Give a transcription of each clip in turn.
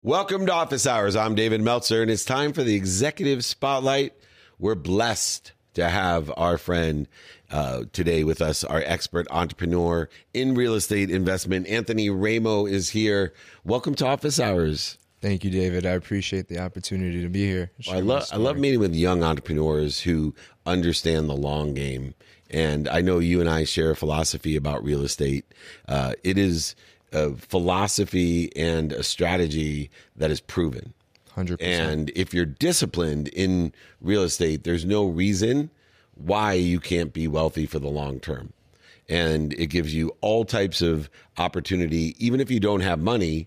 Welcome to Office Hours. I'm David Meltzer, and it's time for the Executive Spotlight. We're blessed to have our friend today with us, our expert entrepreneur in real estate investment. Anthony Ramo is here. Welcome to Office Hours. Thank you, David. I appreciate the opportunity to be here. I love meeting with young entrepreneurs who understand the long game. And I know you and I share a philosophy about real estate. It is a philosophy and a strategy that is proven. 100%. And if you're disciplined in real estate, there's no reason why you can't be wealthy for the long term. And it gives you all types of opportunity, even if you don't have money,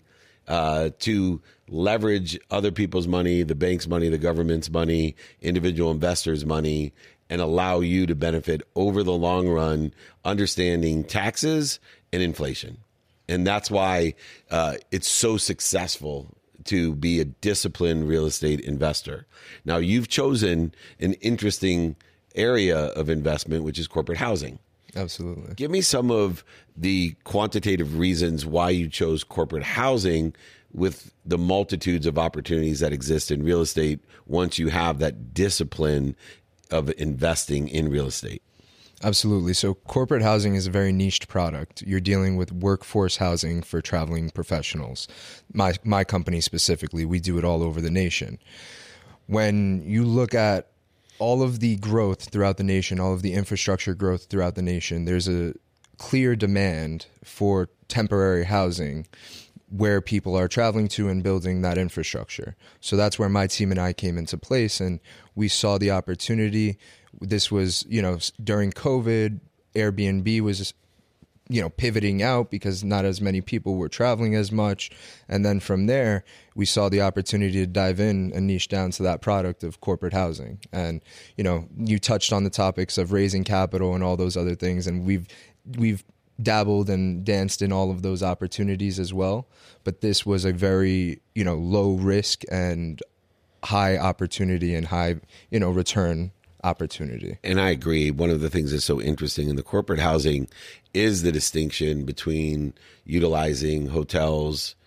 to leverage other people's money, the bank's money, the government's money, individual investors' money, and allow you to benefit over the long run, understanding taxes and inflation. And that's why it's so successful to be a disciplined real estate investor. Now, you've chosen an interesting area of investment, which is corporate housing. Absolutely. Give me some of the quantitative reasons why you chose corporate housing with the multitudes of opportunities that exist in real estate once you have that discipline of investing in real estate. Absolutely. So corporate housing is a very niched product. You're dealing with workforce housing for traveling professionals. My company specifically, we do it all over the nation. When you look at all of the growth throughout the nation, all of the infrastructure growth throughout the nation, there's a clear demand for temporary housing where people are traveling to and building that infrastructure. So that's where my team and I came into place, and we saw the opportunity. This was, during COVID, Airbnb was, pivoting out because not as many people were traveling as much. And then from there, we saw the opportunity to dive in and niche down to that product of corporate housing. And, you touched on the topics of raising capital and all those other things. And we've dabbled and danced in all of those opportunities as well. But this was a very, low risk and high opportunity and high, return opportunity. And I agree. One of the things that's so interesting in the corporate housing is the distinction between utilizing hotels,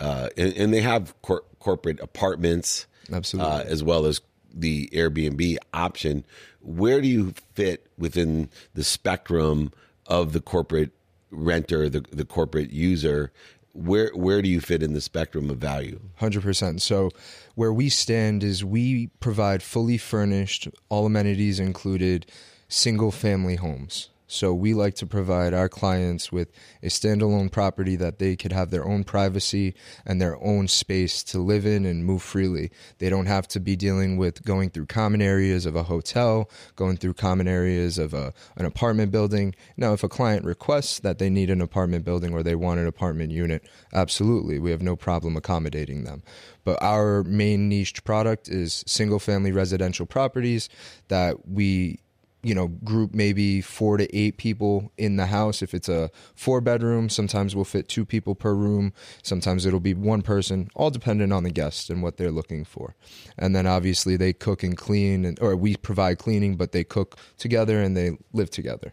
and they have corporate apartments, absolutely, as well as the Airbnb option. Where do you fit within the spectrum of the corporate renter, the corporate user? Where do you fit in the spectrum of value? 100%. So where we stand is we provide fully furnished, all amenities included, single family homes. So we like to provide our clients with a standalone property that they could have their own privacy and their own space to live in and move freely. They don't have to be dealing with going through common areas of a hotel, going through common areas of an apartment building. Now, if a client requests that they need an apartment building or they want an apartment unit, absolutely, we have no problem accommodating them. But our main niche product is single family residential properties that we group maybe 4 to 8 people in the house. If it's a 4-bedroom, sometimes we'll fit 2 people per room. Sometimes it'll be 1 person, all dependent on the guest and what they're looking for. And then obviously they cook and clean, or we provide cleaning, but they cook together and they live together.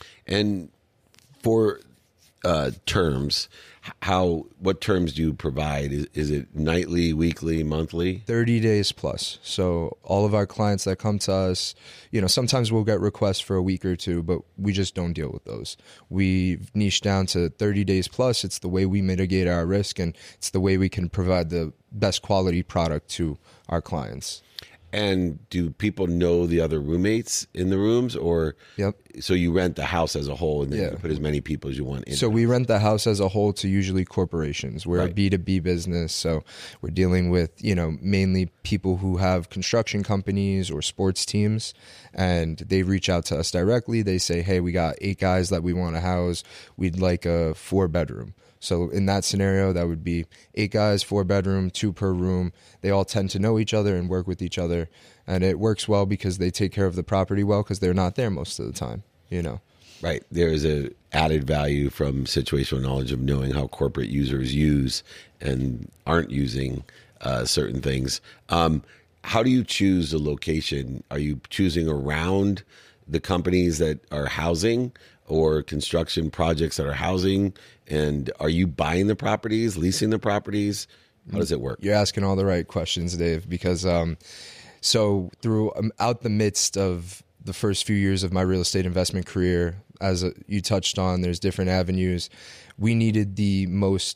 And for terms, what terms do you provide? Is it nightly, weekly, monthly? 30 days plus. So all of our clients that come to us, sometimes we'll get requests for a week or 2, but we just don't deal with those. We've niched down to 30 days plus. It's the way we mitigate our risk, and it's the way we can provide the best quality product to our clients. And do people know the other roommates in the rooms, or Yep. So you rent the house as a whole and then you put as many people as you want in? So we rent the house as a whole to usually corporations. We're a B2B business, so we're dealing with, mainly people who have construction companies or sports teams, and they reach out to us directly. They say, hey, we got 8 guys that we want to house. We'd like a 4-bedroom. So in that scenario, that would be 8 guys, 4-bedroom, 2 per room. They all tend to know each other and work with each other. And it works well because they take care of the property well because they're not there most of the time, Right. There is a added value from situational knowledge of knowing how corporate users use and aren't using certain things. How do you choose a location? Are you choosing around the companies that are housing or construction projects that are housing? And are you buying the properties, leasing the properties? How does it work? You're asking all the right questions, Dave, because so throughout the midst of the first few years of my real estate investment career, as you touched on, there's different avenues. We needed the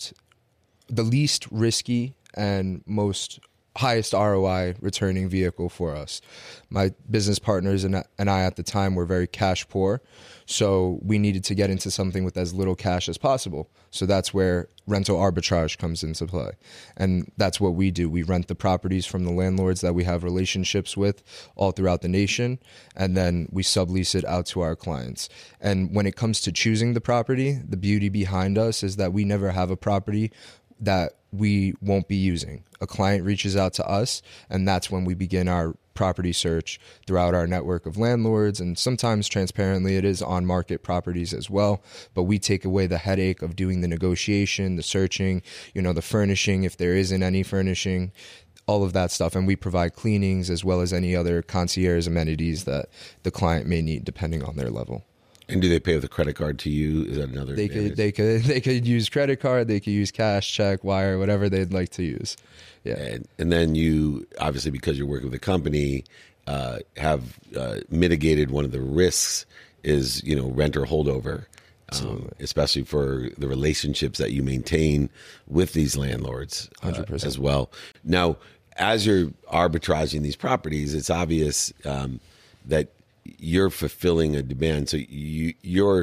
least risky and most highest ROI returning vehicle for us. My business partners and I at the time were very cash poor, so we needed to get into something with as little cash as possible. So that's where rental arbitrage comes into play. And that's what we do. We rent the properties from the landlords that we have relationships with all throughout the nation, and then we sublease it out to our clients. And when it comes to choosing the property, the beauty behind us is that we never have a property that we won't be using. A client reaches out to us, and that's when we begin our property search throughout our network of landlords. And sometimes, transparently, it is on market properties as well. But we take away the headache of doing the negotiation, the searching, the furnishing, if there isn't any furnishing, all of that stuff. And we provide cleanings as well as any other concierge amenities that the client may need depending on their level. And do they pay with a credit card to you? Is that another advantage? They could use credit card, they could use cash, check, wire, whatever they'd like to use. Yeah. And then you, obviously, because you're working with a company, have mitigated one of the risks is, renter holdover, especially for the relationships that you maintain with these landlords 100%. As well. Now, as you're arbitraging these properties, it's obvious that you're fulfilling a demand. So you're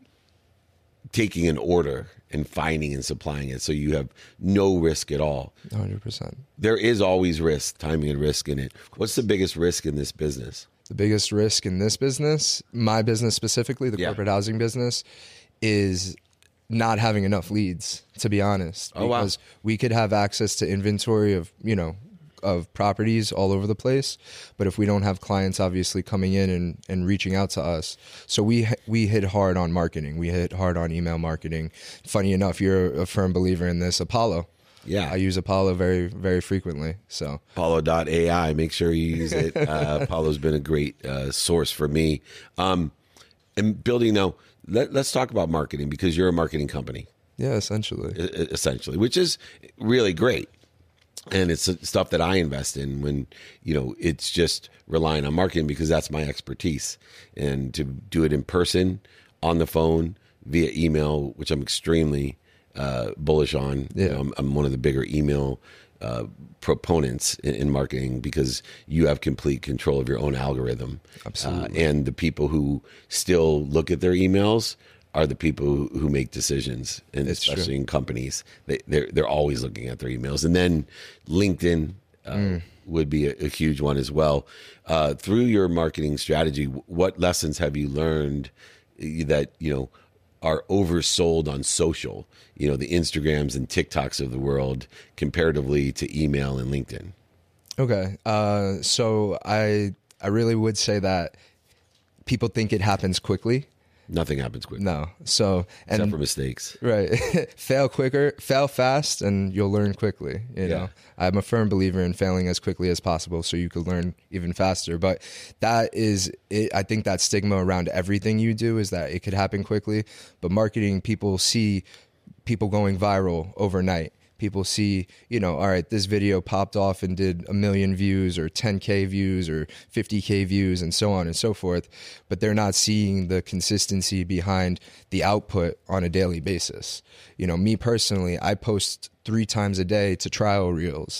taking an order and finding and supplying it. So you have no risk at all. 100%. There is always risk, timing and risk in it. What's the biggest risk in this business? The biggest risk in this business, my business specifically, the corporate housing business, is not having enough leads, to be honest. Because we could have access to inventory of properties all over the place, but if we don't have clients obviously coming in and reaching out to us, so we hit hard on marketing. We hit hard on email marketing. Funny enough, you're a firm believer in this, Apollo. Yeah, I use Apollo very, very frequently. So Apollo.ai, make sure you use it. Apollo's been a great source for me. And building now, let's talk about marketing, because you're a marketing company. Yeah, essentially, which is really great. And it's stuff that I invest in when, it's just relying on marketing, because that's my expertise. And to do it in person, on the phone, via email, which I'm extremely bullish on. Yeah. I'm one of the bigger email proponents in marketing, because you have complete control of your own algorithm. Absolutely. And the people who still look at their emails are the people who make decisions, and especially in companies. They're always looking at their emails. And then LinkedIn would be a huge one as well. Through your marketing strategy, what lessons have you learned that are oversold on social? The Instagrams and TikToks of the world comparatively to email and LinkedIn. Okay, so I really would say that people think it happens quickly. Nothing happens quick. No. So, except for mistakes. Right. Fail fast, and you'll learn quickly. I'm a firm believer in failing as quickly as possible so you could learn even faster. But that is it. I think that stigma around everything you do is that it could happen quickly. But marketing, people see people going viral overnight. People see, all right, this video popped off and did 1 million views or 10K views or 50K views and so on and so forth. But they're not seeing the consistency behind the output on a daily basis. Me personally, I post 3 times a day to trial reels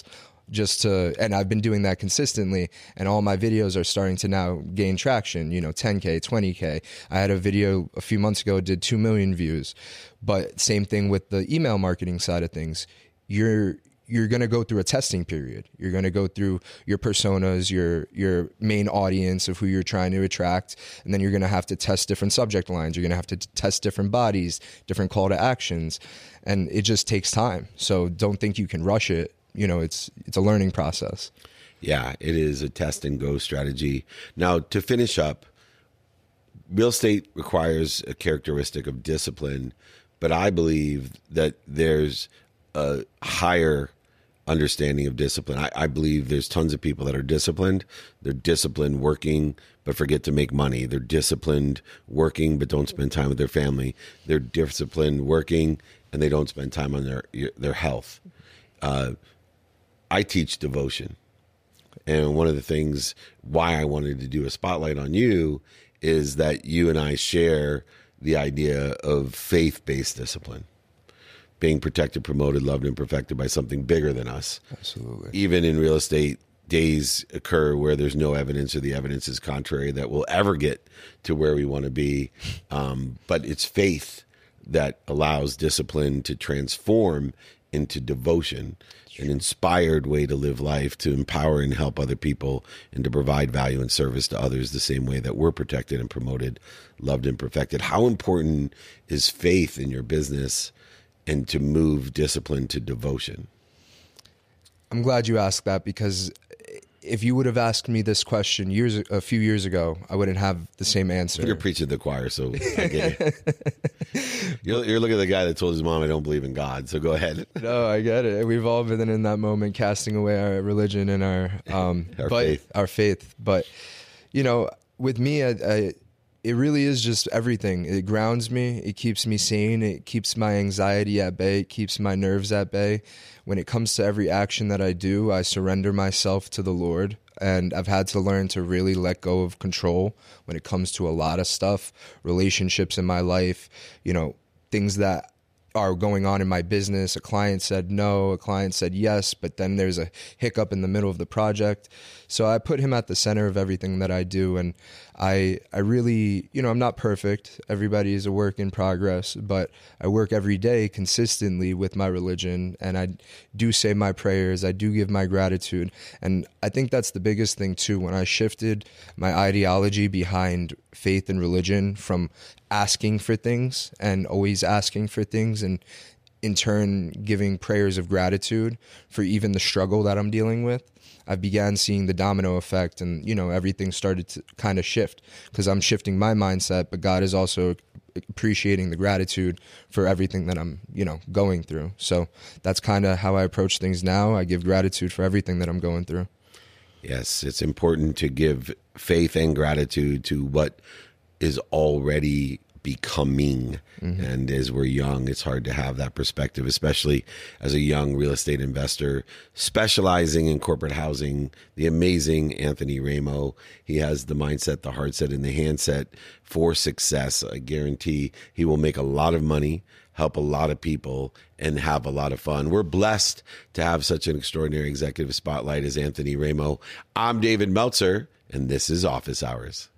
and I've been doing that consistently, and all my videos are starting to now gain traction, 10K, 20K. I had a video a few months ago, did 2 million views. But same thing with the email marketing side of things. You're going to go through a testing period. You're going to go through your personas, your main audience of who you're trying to attract, and then you're going to have to test different subject lines. You're going to have to test different bodies, different call to actions, and it just takes time. So don't think you can rush it. It's a learning process. Yeah, it is a test and go strategy. Now, to finish up, real estate requires a characteristic of discipline, but I believe that there's a higher understanding of discipline. I believe there's tons of people that are disciplined. They're disciplined working, but forget to make money. They're disciplined working, but don't spend time with their family. They're disciplined working, and they don't spend time on their health. I teach devotion. And one of the things why I wanted to do a spotlight on you is that you and I share the idea of faith-based discipline, being protected, promoted, loved, and perfected by something bigger than us. Absolutely. Even in real estate, days occur where there's no evidence or the evidence is contrary that we'll ever get to where we want to be. But it's faith that allows discipline to transform into devotion, an inspired way to live life, to empower and help other people, and to provide value and service to others the same way that we're protected and promoted, loved and perfected. How important is faith in your business and to move discipline to devotion? I'm glad you asked that, because if you would have asked me this question a few years ago, I wouldn't have the same answer. You're preaching to the choir, so I get it. You're looking at the guy that told his mom, I don't believe in God, so go ahead. No, I get it. We've all been in that moment, casting away our religion and our faith. But, you know, with me, it really is just everything. It grounds me. It keeps me sane. It keeps my anxiety at bay. It keeps my nerves at bay. When it comes to every action that I do, I surrender myself to the Lord. And I've had to learn to really let go of control when it comes to a lot of stuff, relationships in my life, you know, things that are going on in my business. A client said no, a client said yes, but then there's a hiccup in the middle of the project. So I put him at the center of everything that I do. And I really, you know, I'm not perfect. Everybody is a work in progress, but I work every day consistently with my religion, and I do say my prayers. I do give my gratitude. And I think that's the biggest thing too. When I shifted my ideology behind faith and religion from asking for things and always asking for things, and in turn giving prayers of gratitude for even the struggle that I'm dealing with, I began seeing the domino effect, and, you know, everything started to kind of shift, because I'm shifting my mindset, but God is also appreciating the gratitude for everything that I'm, you know, going through. So that's kind of how I approach things now. I give gratitude for everything that I'm going through. Yes, it's important to give faith and gratitude to what is already becoming. Mm-hmm. And as we're young, it's hard to have that perspective, especially as a young real estate investor specializing in corporate housing. The amazing Anthony Ramo, he has the mindset, the heart set, and the handset for success. I guarantee he will make a lot of money, help a lot of people, and have a lot of fun. We're blessed to have such an extraordinary executive spotlight as Anthony Ramo. I'm David Meltzer, and this is Office Hours.